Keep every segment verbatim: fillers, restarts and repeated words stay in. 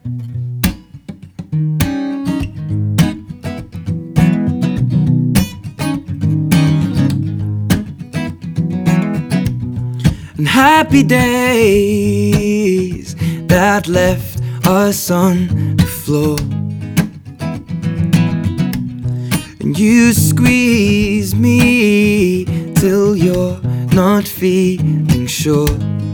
And happy days that left us on the floor, and you squeeze me till you're not feeling sure.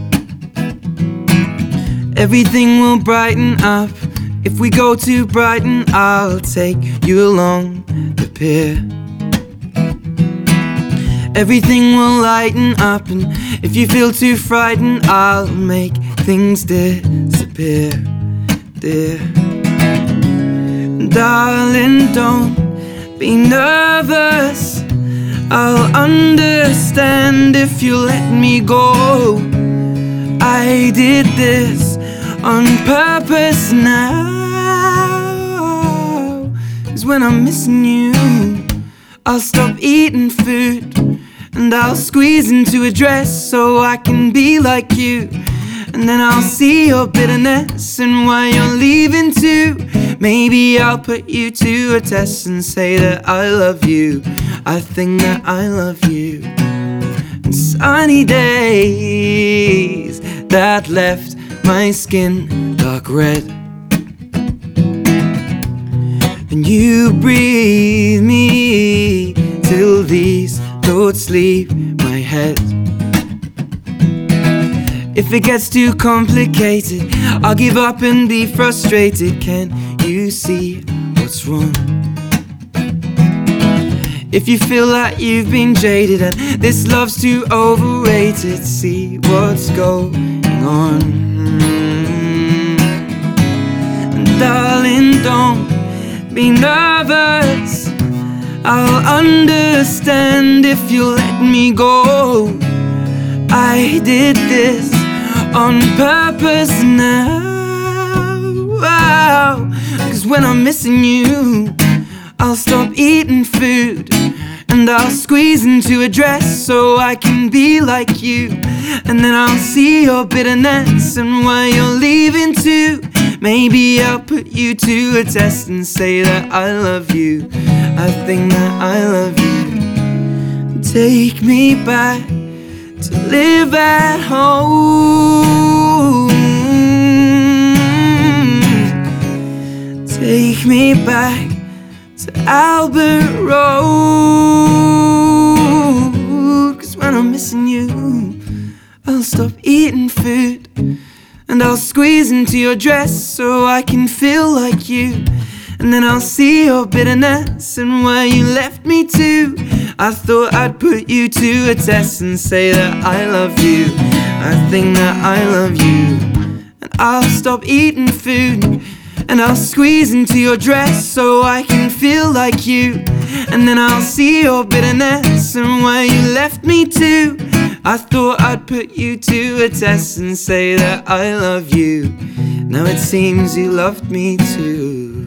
Everything will brighten up if we go to Brighton. I'll take you along the pier. Everything will lighten up, and if you feel too frightened, I'll make things disappear, dear. Darling, don't be nervous. I'll understand if you let me go. I did this on purpose now, 'cause when I'm missing you, I'll stop eating food, and I'll squeeze into a dress so I can be like you. And then I'll see your bitterness and why you're leaving too. Maybe I'll put you to a test and say that I love you. I think that I love you. And sunny days that left my skin dark red, and you breathe me till these thoughts leave my head. If it gets too complicated, I'll give up and be frustrated. Can't you see what's wrong? If you feel like you've been jaded and this love's too overrated, see what's going on. And darling, don't be nervous. I'll understand if you let me go. I did this on purpose now, 'cause when I'm missing you, I'll stop eating food, and I'll squeeze into a dress so I can be like you. And then I'll see your bitterness and why you're leaving too. Maybe I'll put you to a test and say that I love you. I think that I love you. Take me back to live at home. Take me back to Albert Road. 'Cause when I'm missing you, I'll stop eating food, and I'll squeeze into your dress so I can feel like you. And then I'll see your bitterness and why you left me too. I thought I'd put you to a test and say that I love you. I think that I love you. And I'll stop eating food, and I'll squeeze into your dress so I can feel like you. And then I'll see your bitterness and why you left me too. I thought I'd put you to a test and say that I love you. Now it seems you loved me too.